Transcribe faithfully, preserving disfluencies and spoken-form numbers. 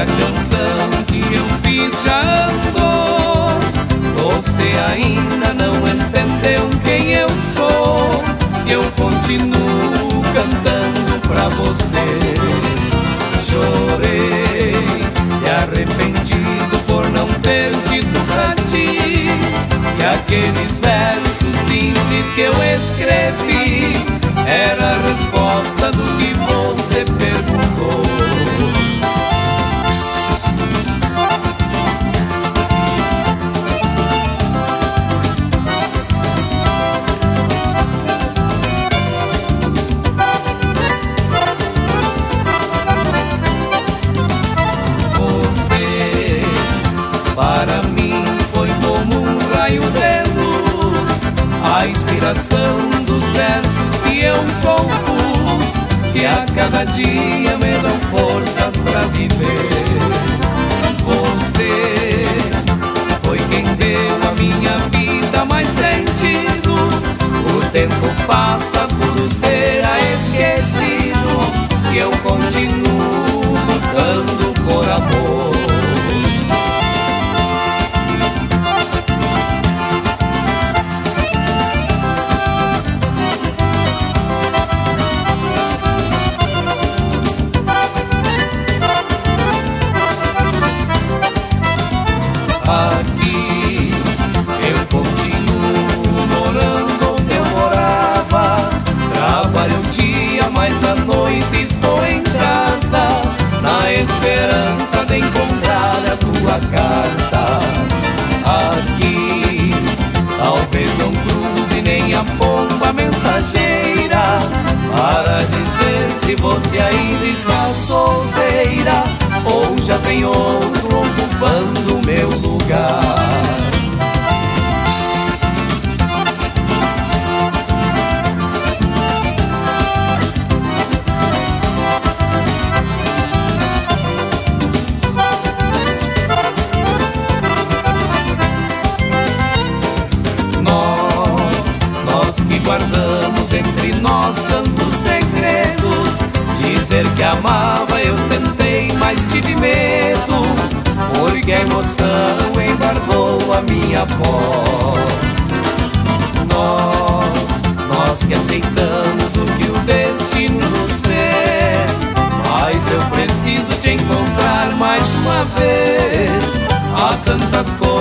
a canção que eu fiz já andou. Você ainda não entendeu quem eu sou. Eu continuo cantando pra você. Chorei e arrependido por não ter dito pra ti que aqueles versos simples que eu escrevi era a resposta do que você perguntou. Para mim foi como um raio de luz, a inspiração dos versos que eu compus, que a cada dia me dão forças pra viver. Você foi quem deu à minha vida mais sentido. O tempo passa, tudo será esquecido, e eu continuo lutando por amor. Aqui eu continuo morando onde eu morava. Trabalho um dia, mas à noite estou em casa, na esperança de encontrar a tua carta. Aqui talvez não cruze nem a pomba mensageira para dizer se você ainda está solteira ou já tem outro ocupando o meu lugar. Nós, nós que guardamos entre nós tantos segredos, dizer que amava eu tentei, mas tive medo, porque a emoção embargou a minha voz. Nós, nós que aceitamos o que o destino nos fez, mas eu preciso te encontrar mais uma vez. Há tantas coisas